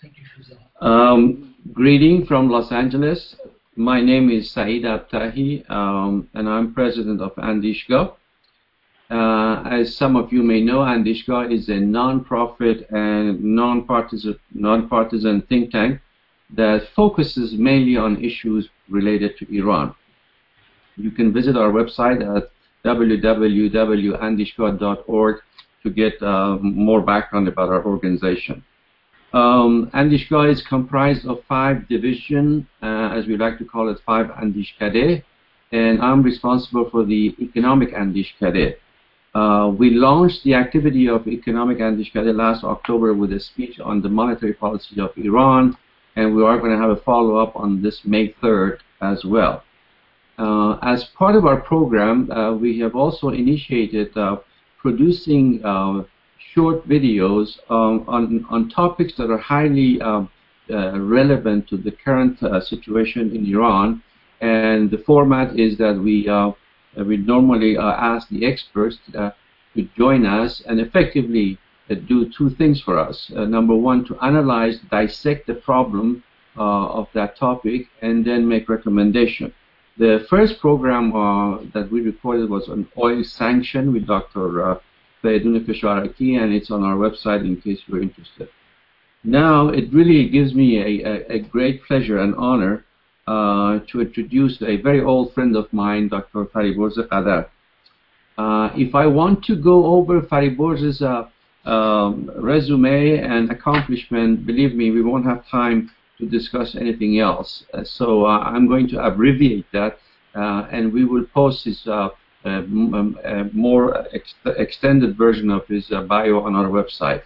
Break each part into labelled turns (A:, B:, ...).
A: Greeting from Los Angeles. My name is Saeed Abtahi, and I'm president of Andishgah. As some of you may know, Andishgah is a non-profit and non-partisan think tank that focuses mainly on issues related to Iran. You can visit our website at www.andishgah.org to get more background about our organization. Andishgah is comprised of 5 divisions, as we like to call it, 5 Andishkadeh, and I'm responsible for the economic Andishkadeh. We launched the activity of economic Andishkadeh last October with a speech on the monetary policy of Iran, and we are going to have a follow-up on this May 3rd as well. As part of our program, we have also initiated producing short videos on topics that are highly relevant to the current situation in Iran, and the format is that we normally ask the experts to join us and effectively do 2 things for us. Number 1, to analyze, dissect the problem of that topic, and then make recommendation. The first program that we recorded was on oil sanction with Dr. Feydoun Fesharaki, and it's on our website in case you're interested. Now, it really gives me a great pleasure and honor to introduce a very old friend of mine, Dr. Fariborz Qadar. If I want to go over Fariborz's resume and accomplishment, believe me, we won't have time to discuss anything else. So I'm going to abbreviate that, and we will post his more extended version of his bio on our website.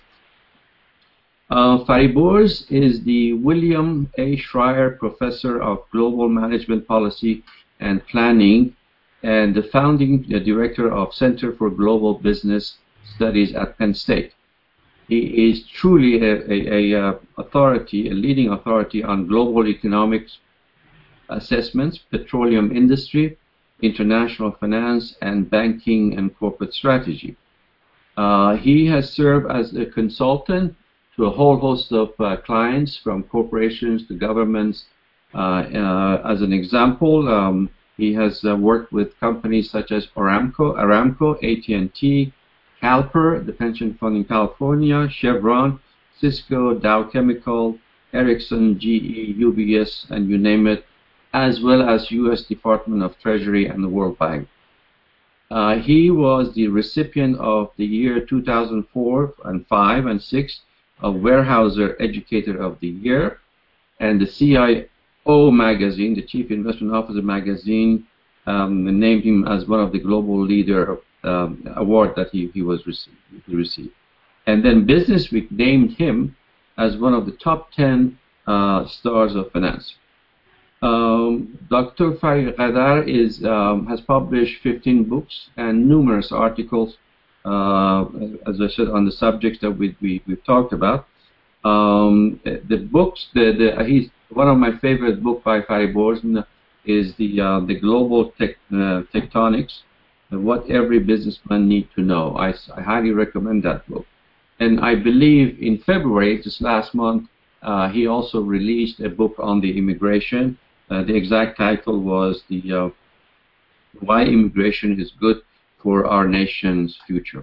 A: Fariborz is the William A. Schreier Professor of Global Management Policy and Planning and the founding director of Center for Global Business Studies at Penn State. He is truly a leading authority on global economics assessments, petroleum industry, international finance, and banking and corporate strategy. He has served as a consultant to a whole host of clients, from corporations to governments. As an example, he has worked with companies such as Aramco, AT&T, CalPER, the pension fund in California, Chevron, Cisco, Dow Chemical, Ericsson, GE, UBS, and you name it, as well as U.S. Department of Treasury and the World Bank. He was the recipient of the year 2004 and 5 and 6 of Weyerhaeuser Educator of the Year, and the CIO magazine, the Chief Investment Officer magazine, named him as one of the Global Leader award that he received. And then Businessweek named him as one of the top 10 stars of finance. Dr. Fariborz Qadar has published 15 books and numerous articles, as I said, on the subjects that we've talked about. The books, he's one of my favorite books by Fariborz is the Global Tectonics, What Every Businessman Needs to Know. I highly recommend that book. And I believe in February, just last month, he also released a book on the immigration. The exact title was Why Immigration is Good for Our Nation's Future.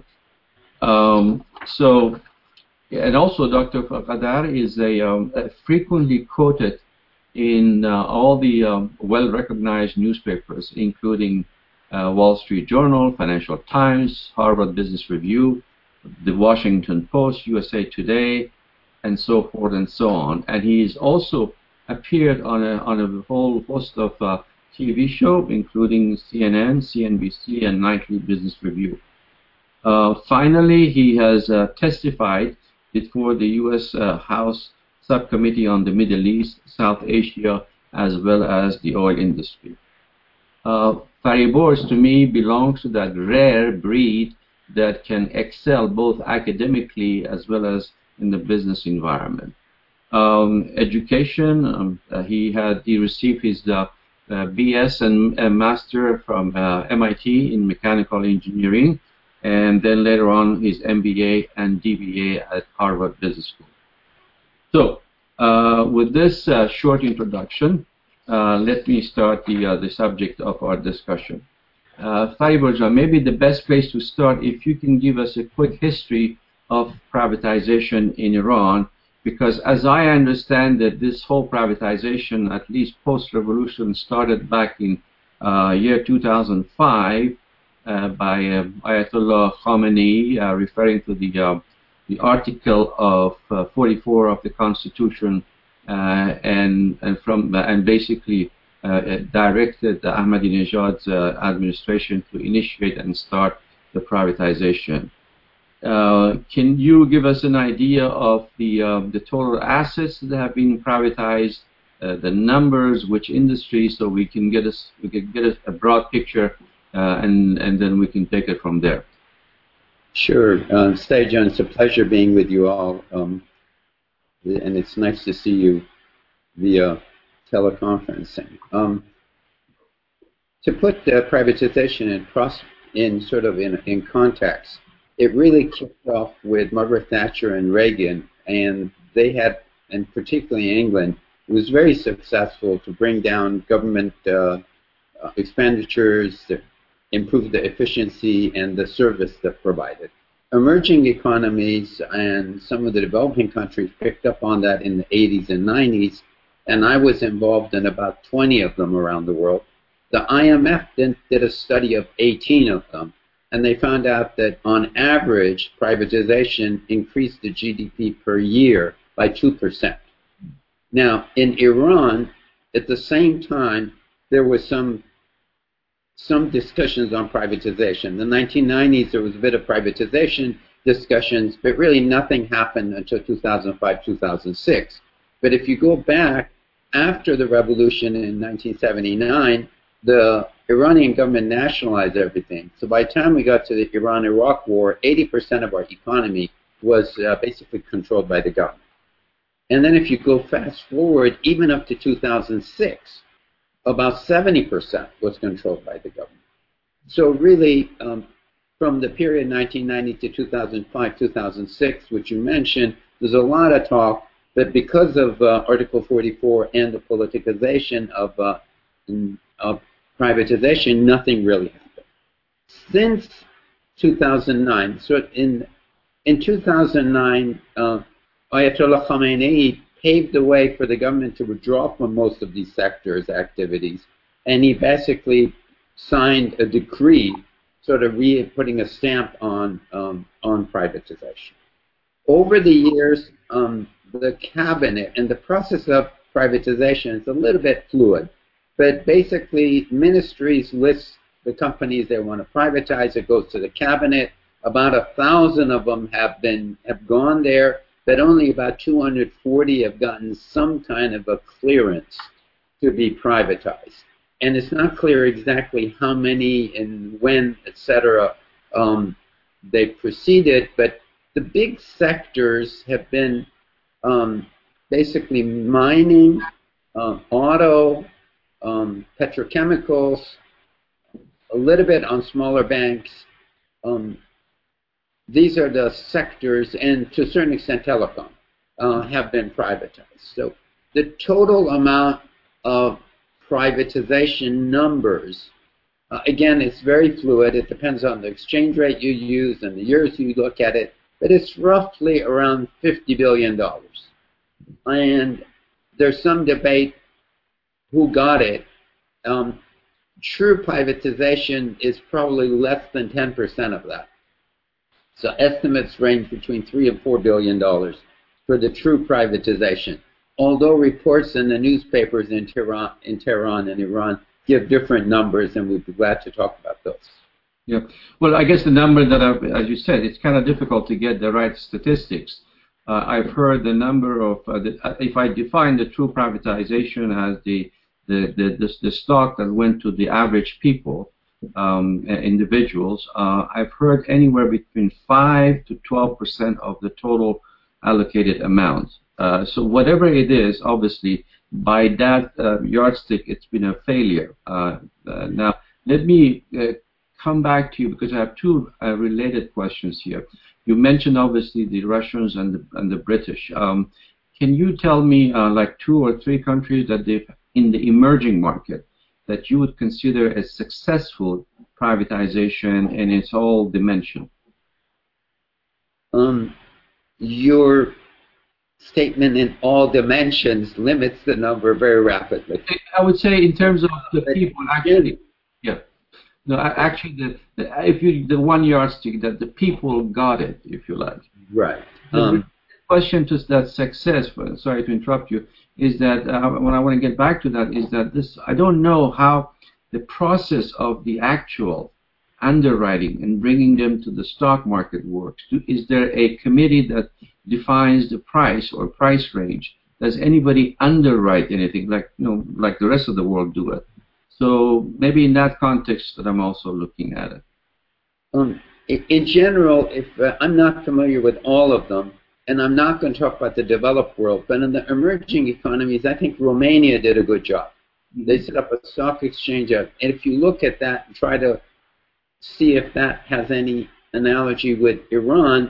A: And also Dr. Qadar is frequently quoted in all the well-recognized newspapers, including Wall Street Journal, Financial Times, Harvard Business Review, The Washington Post, USA Today, and so forth and so on. And he's also appeared on a whole host of TV shows, including CNN, CNBC, and Nightly Business Review. Finally, he has testified before the U.S. House Subcommittee on the Middle East, South Asia, as well as the oil industry. Fariborz, to me, belongs to that rare breed that can excel both academically as well as in the business environment. Education, he received his BS and Master from MIT in Mechanical Engineering, and then later on his MBA and DBA at Harvard Business School. So, With this short introduction, let me start the subject of our discussion. Fariborja, maybe the best place to start, if you can give us a quick history of privatization in Iran, because as I understand that this whole privatization, at least post-revolution, started back in year 2005 by Ayatollah Khamenei, referring to the article of 44 of the Constitution, and basically directed Ahmadinejad's administration to initiate and start the privatization. Can you give us an idea of the total assets that have been privatized, the numbers, which industries, so we can get a broad picture, and then we can take it from there.
B: Sure, Stajan, it's a pleasure being with you all, and it's nice to see you via teleconferencing. To put privatization in context, it really kicked off with Margaret Thatcher and Reagan, and they had, and particularly England, was very successful to bring down government expenditures, to improve the efficiency and the service that provided. Emerging economies and some of the developing countries picked up on that in the 80s and 90s, and I was involved in about 20 of them around the world. The IMF did a study of 18 of them, and they found out that on average, privatization increased the GDP per year by 2%. Now, in Iran, at the same time, there was some discussions on privatization. In the 1990s, there was a bit of privatization discussions, but really nothing happened until 2005, 2006. But if you go back, after the revolution in 1979, the Iranian government nationalized everything. So by the time we got to the Iran-Iraq war, 80% of our economy was basically controlled by the government. And then if you go fast forward, even up to 2006, about 70% was controlled by the government. So really, from the period 1990 to 2005, 2006, which you mentioned, there's a lot of talk, but because of Article 44 and the politicization of privatization, nothing really happened. Since 2009, so in 2009, Ayatollah Khamenei paved the way for the government to withdraw from most of these sectors' activities, and he basically signed a decree sort of putting a stamp on privatization. Over the years, the cabinet and the process of privatization is a little bit fluid, but basically ministries list the companies they want to privatize. It goes to the cabinet. About 1,000 of them have gone there, but only about 240 have gotten some kind of a clearance to be privatized. And it's not clear exactly how many and when, etc., they proceeded, but the big sectors have been basically mining, auto, petrochemicals, a little bit on smaller banks. These are the sectors, and to a certain extent telecom, have been privatized. So the total amount of privatization numbers, again, it's very fluid. It depends on the exchange rate you use and the years you look at it, but it's roughly around $50 billion. And there's some debate who got it. True privatization is probably less than 10% of that. So estimates range between $3 and $4 billion for the true privatization. Although reports in the newspapers in Tehran and Iran give different numbers, and we'd be glad to talk about those.
A: Yeah. Well, I guess the number that, as you said, it's kind of difficult to get the right statistics. I've heard the number of, if I define the true privatization as the stock that went to the average people, individuals, I've heard anywhere between 5 to 12% of the total allocated amount. So whatever it is, obviously, by that yardstick, it's been a failure. Now, let me come back to you because I have two related questions here. You mentioned, obviously, the Russians and the British. can you tell me like 2 or 3 countries that in the emerging market that you would consider a successful privatization in its whole dimension?
B: Your statement in all dimensions limits the number very rapidly.
A: I would say in terms of the people actually, yeah. No, actually, the one yardstick that the people got it, if you like.
B: Right.
A: The question to that success, sorry to interrupt you, is that when I want to get back to that, is that I don't know how the process of the actual underwriting and bringing them to the stock market works. Is there a committee that defines the price or price range? Does anybody underwrite anything like like the rest of the world do it? So maybe in that context that I'm also looking at it.
B: In general, if I'm not familiar with all of them, and I'm not going to talk about the developed world, but in the emerging economies, I think Romania did a good job. Mm-hmm. They set up a stock exchange, and if you look at that and try to see if that has any analogy with Iran,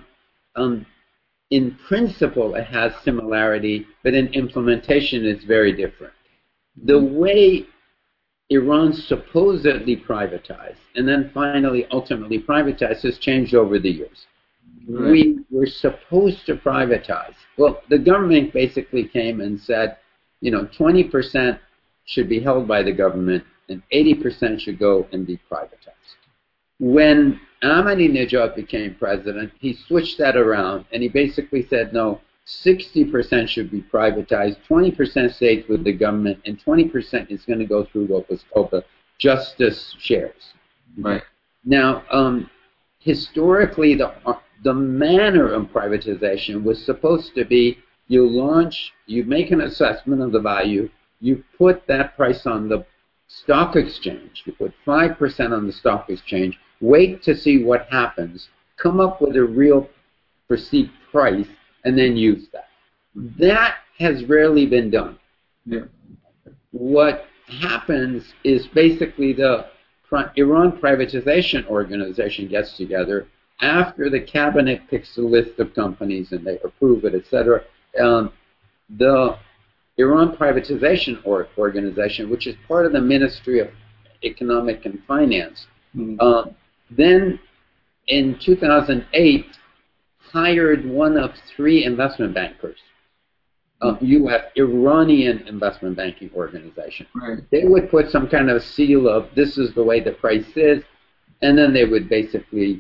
B: in principle it has similarity, but in implementation it's very different. The way Iran supposedly privatized and then finally ultimately privatized has changed over the years. Right. We were supposed to privatize. Well, the government basically came and said, 20% should be held by the government and 80% should go and be privatized. When Ahmadinejad became president, he switched that around and he basically said, no, 60% should be privatized, 20% stays with the government, and 20% is going to go through what was called the justice shares.
A: Right.
B: Now, historically, the manner of privatization was supposed to be you make an assessment of the value, you put that price on the stock exchange, you put 5% on the stock exchange, wait to see what happens, come up with a real perceived price, and then use that. That has rarely been done.
A: Yeah.
B: What happens is basically the Iran Privatization Organization gets together after the cabinet picks a list of companies and they approve it, etc. The Iran Privatization Organization, which is part of the Ministry of Economic and Finance, then in 2008 hired one of 3 investment bankers. You have Iranian investment banking organization.
A: Right.
B: They would put some kind of seal of this is the way the price is, and then they would basically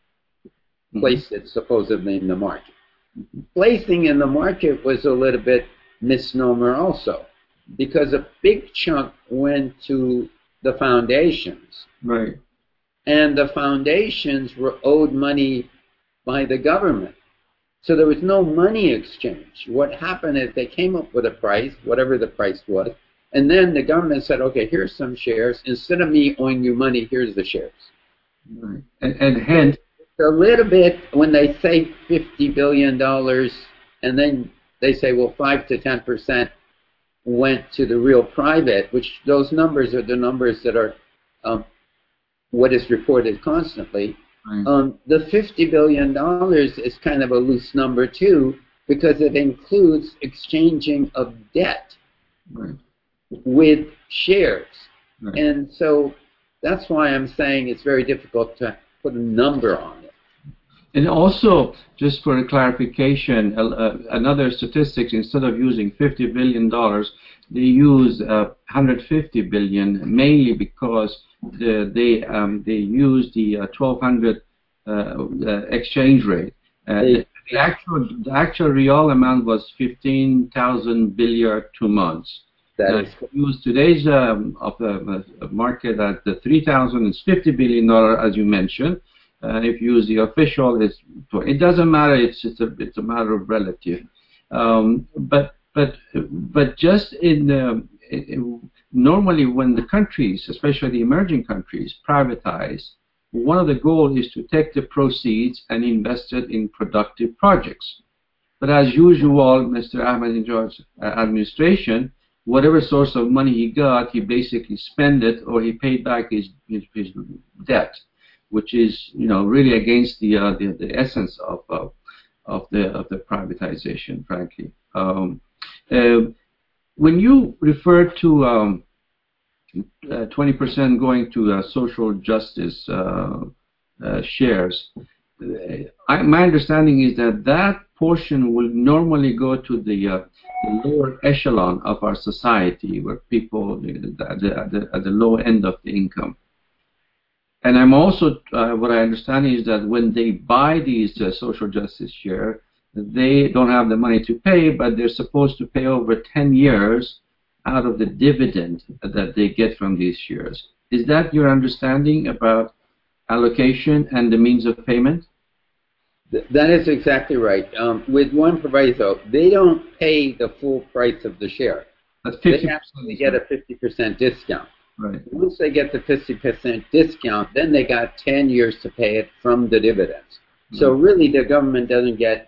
B: place it supposedly in the market. Placing in the market was a little bit misnomer also, because a big chunk went to the foundations.
A: Right.
B: And the foundations were owed money by the government. So there was no money exchange. What happened is they came up with a price, whatever the price was, and then the government said, okay, here's some shares. Instead of me owing you money, here's the shares.
A: Right. And hence,
B: a little bit, when they say $50 billion, and then they say, well, 5 to 10% went to the real private, which those numbers are the numbers that are what is reported constantly. Right. The $50 billion is kind of a loose number, too, because it includes exchanging of debt with shares. Right. And so that's why I'm saying it's very difficult to put a number on it.
A: And also, just for clarification, another statistics, instead of using $50 billion, they use $150 billion, mainly because they use the 1200 exchange rate. The actual real amount was 15,000 billion 2 months.
B: That is
A: use today's of the market at the 3,000 is $50 billion, as you mentioned. If you use the official, it doesn't matter. It's a matter of relative. But just normally when the countries, especially the emerging countries, privatize, one of the goals is to take the proceeds and invest it in productive projects. But as usual, Mr. Ahmadinejad's administration, whatever source of money he got, he basically spent it or he paid back his debt, which is really against the essence of of the privatization, frankly. When you refer to 20% going to social justice shares, my understanding is that portion will normally go to the lower echelon of our society, where people at the low end of the income. And I'm also, what I understand is that when they buy these social justice shares, they don't have the money to pay, but they're supposed to pay over 10 years out of the dividend that they get from these shares. Is that your understanding about allocation and the means of payment?
B: That is exactly right. With one proviso, they don't pay the full price of the share.
A: That's 50%.
B: They actually get a 50% discount.
A: Right.
B: Once they get the 50% discount, then they got 10 years to pay it from the dividends. Mm-hmm. So really, the government doesn't get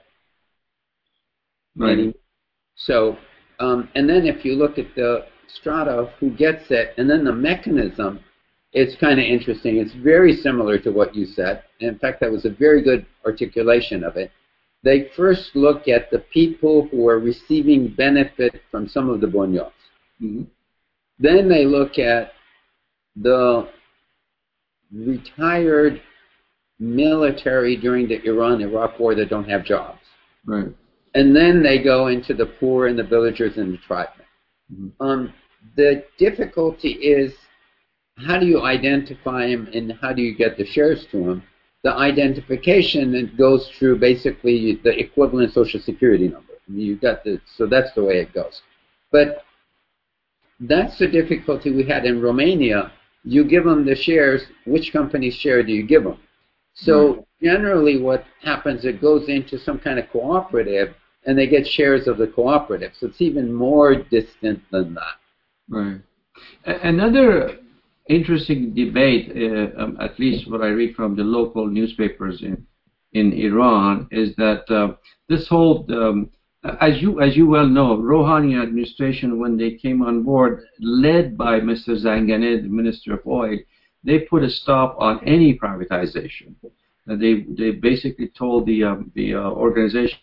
B: any. So, and then if you look at the strata of who gets it, and then the mechanism, it's kind of interesting. It's very similar to what you said. In fact, that was a very good articulation of it. They first look at the people who are receiving benefit from some of the bonyots. Mm-hmm. Then they look at the retired military during the Iran-Iraq war that don't have jobs.
A: Right.
B: And then they go into the poor and the villagers and the tribesmen. Mm-hmm. The difficulty is, how do you identify them and how do you get the shares to them? The identification, it goes through basically the equivalent Social Security number. I mean, you got the, so that's the way it goes. But that's the difficulty we had in Romania. You give them the shares. Which company's share do you give them? So generally what happens, it goes into some kind of cooperative, and they get shares of the cooperative. So it's even more distant than that.
A: Right. Another interesting debate, at least what I read from the local newspapers in Iran, is that this whole, as you well know, Rouhani administration, when they came on board, led by Mr. Zanganeh, the Minister of Oil, they put a stop on any privatization. They basically told the organization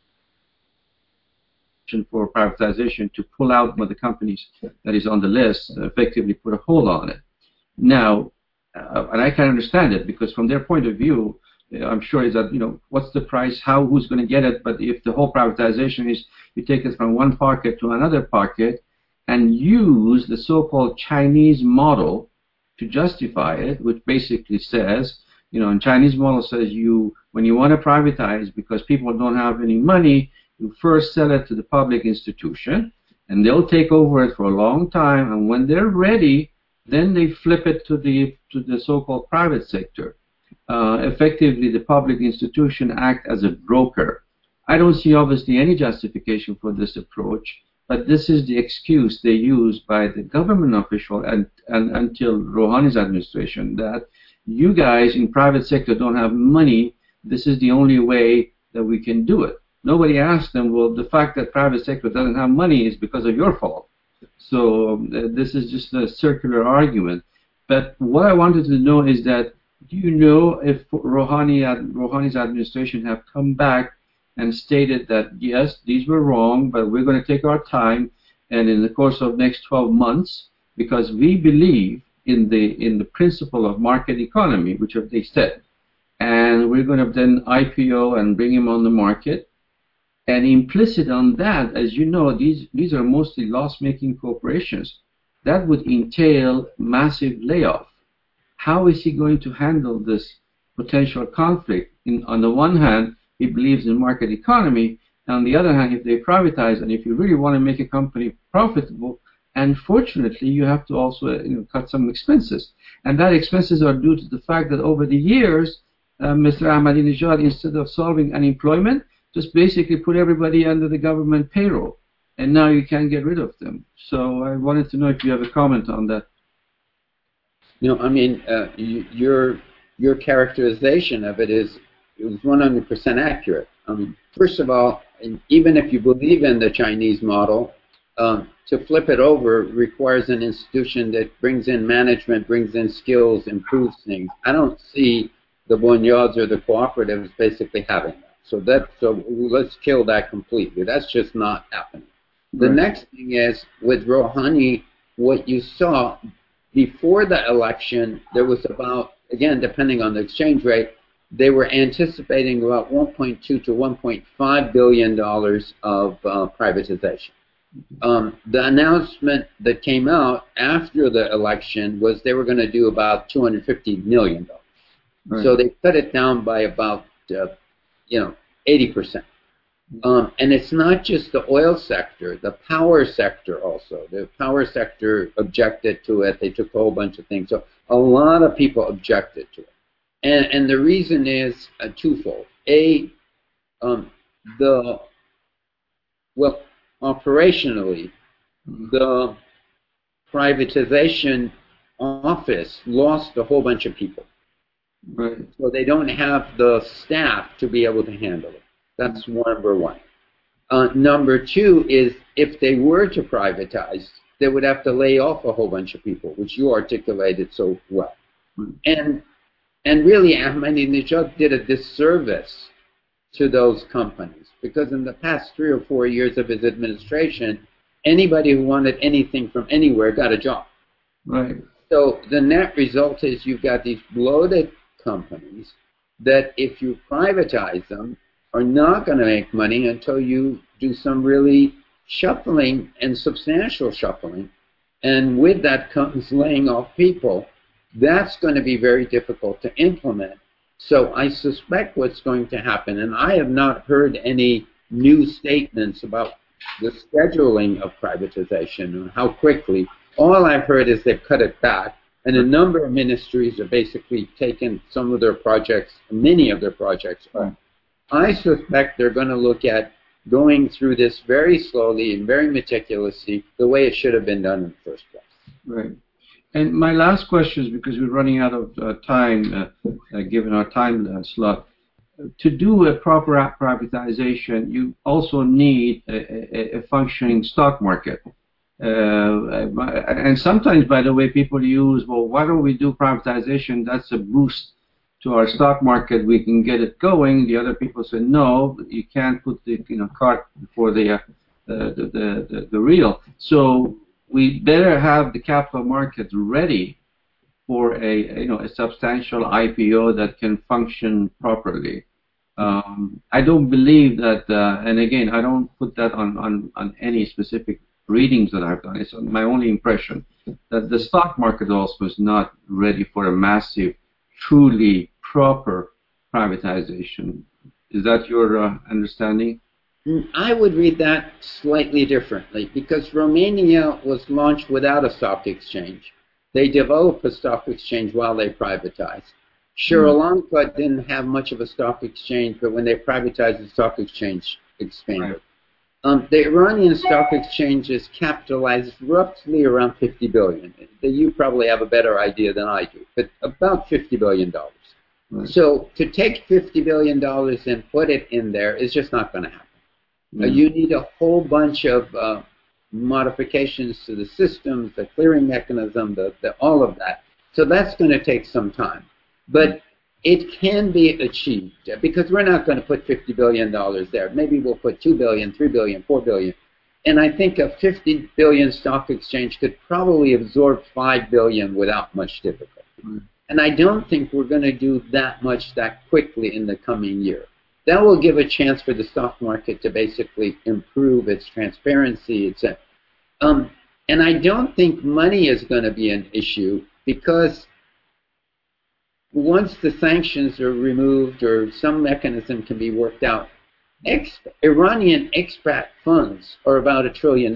A: for privatization to pull out one of the companies that is on the list, effectively put a hold on it. Now, and I can understand it, because from their point of view, I'm sure is that, you know, what's the price, who's going to get it? But if the whole privatization is you take it from one pocket to another pocket and use the so-called Chinese model to justify it, which basically says, you know, and Chinese model says when you want to privatize because people don't have any money, you first sell it to the public institution, and they'll take over it for a long time, and when they're ready, then they flip it to the so-called private sector. Effectively, the public institution act as a broker. I don't see obviously any justification for this approach, but this is the excuse they use by the government official and until Rouhani's administration, that you guys in private sector don't have money. This is the only way that we can do it. Nobody asked them, well, the fact that private sector doesn't have money is because of your fault. So this is just a circular argument. But what I wanted to know is that, do you know if Rouhani's administration have come back and stated that, yes, these were wrong, but we're going to take our time, and in the course of next 12 months, because we believe in the principle of market economy, which they said, and we're going to then IPO and bring him on the market. And implicit on that, as you know, these are mostly loss-making corporations. That would entail massive layoff. How is he going to handle this potential conflict? On the one hand, he believes in market economy. And on the other hand, if they privatize, and if you really want to make a company profitable, unfortunately, you have to also cut some expenses. And that expenses are due to the fact that over the years, Mr. Ahmadinejad, instead of solving unemployment, just basically put everybody under the government payroll, and now you can't get rid of them. So I wanted to know if you have a comment on that.
B: You know, I mean, your characterization of it is 100% accurate. First of all, even if you believe in the Chinese model, to flip it over requires an institution that brings in management, brings in skills, improves things. I don't see the bonyods or the cooperatives basically having that. So let's kill that completely. That's just not happening. The next thing is, with Rouhani, what you saw before the election, there was about, again, depending on the exchange rate, they were anticipating about $1.2 to $1.5 billion of privatization. The announcement that came out after the election was they were going to do about $250 million. So they cut it down by about 80%. And it's not just the oil sector, the power sector also. The power sector objected to it. They took a whole bunch of things. So a lot of people objected to it. And the reason is twofold. Operationally, the privatization office lost a whole bunch of people. So they don't have the staff to be able to handle it. That's number one. Number two is, if they were to privatize, they would have to lay off a whole bunch of people, which you articulated so well. And really, Ahmadinejad did a disservice to those companies, because in the past 3 or 4 years of his administration, anybody who wanted anything from anywhere got a job. So the net result is you've got these bloated companies that, if you privatize them, are not going to make money until you do some really shuffling and substantial shuffling. And with that comes laying off people. That's going to be very difficult to implement. So I suspect what's going to happen, and I have not heard any new statements about the scheduling of privatization and how quickly. All I've heard is they've cut it back, and a number of ministries have basically taken some of their projects, many of their projects off. I suspect they're going to look at going through this very slowly and very meticulously, the way it should have been done in the first place.
A: And my last question is, because we're running out of time, given our time slot, to do a proper privatization, you also need a functioning stock market. And sometimes, by the way, people use, well, why don't we do privatization? That's a boost to our stock market. We can get it going. The other people say, no, you can't put the cart before the reel. So we better have the capital markets ready for a substantial IPO that can function properly. I don't believe that, and again, I don't put that on any specific readings that I've done. It's my only impression that the stock market also is not ready for a massive, truly proper privatization. Is that your understanding?
B: I would read that slightly differently, because Romania was launched without a stock exchange. They developed a stock exchange while they privatized. Sri Lanka didn't have much of a stock exchange, but when they privatized, the stock exchange expanded. The Iranian stock exchange is capitalized roughly around $50 billion. You probably have a better idea than I do, but about $50 billion. So to take $50 billion and put it in there is just not going to happen. You need a whole bunch of modifications to the systems, the clearing mechanism, all of that. So that's going to take some time. But it can be achieved, because we're not going to put $50 billion there. Maybe we'll put $2 billion, $3 billion, $4 billion. And I think a $50 billion stock exchange could probably absorb $5 billion without much difficulty. And I don't think we're going to do that much that quickly in the coming year. That will give a chance for the stock market to basically improve its transparency, etc. And I don't think money is going to be an issue, because once the sanctions are removed or some mechanism can be worked out, Iranian expat funds are about $1 trillion.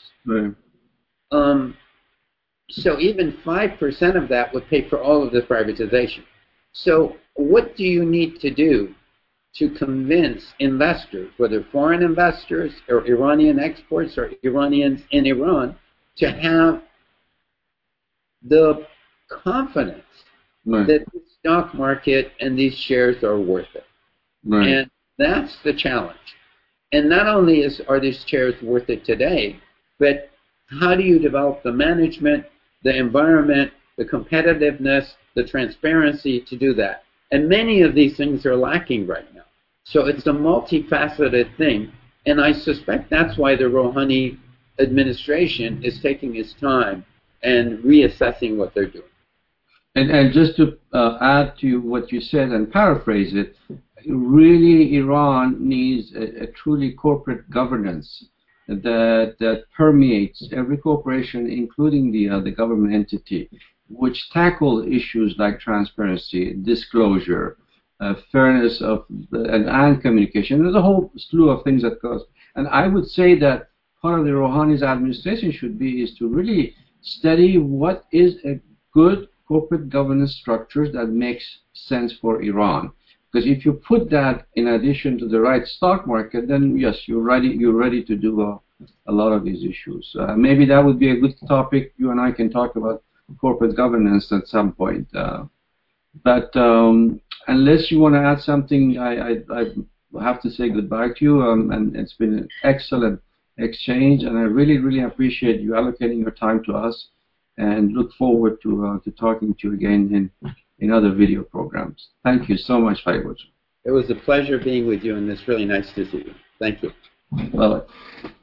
B: So even 5% of that would pay for all of the privatization. So what do you need to do to convince investors, whether foreign investors or Iranian exports or Iranians in Iran, to have the confidence that the stock market and these shares are worth it? And that's the challenge. And not only are these shares worth it today, but how do you develop the management, the environment, the competitiveness, the transparency to do that? And many of these things are lacking right now. So it's a multifaceted thing, and I suspect that's why the Rouhani administration is taking its time and reassessing what they're doing.
A: And just to add to what you said and paraphrase it, really Iran needs a truly corporate governance that permeates every corporation, including the government entity, which tackle issues like transparency, disclosure, fairness of and communication. There's a whole slew of things that goes. And I would say that part of the Rouhani's administration should be is to really study what is a good corporate governance structures that makes sense for Iran. Because if you put that in addition to the right stock market, then yes, you're ready to do a lot of these issues. Maybe that would be a good topic. You and I can talk about corporate governance at some point. But unless you want to add something, I have to say goodbye to you. And it's been an excellent exchange, and I really appreciate you allocating your time to us, and look forward to talking to you again in other video programs. Thank you so much, Fayboz.
B: It was a pleasure being with you, and it's really nice to see you. Thank you.
A: Bye-bye.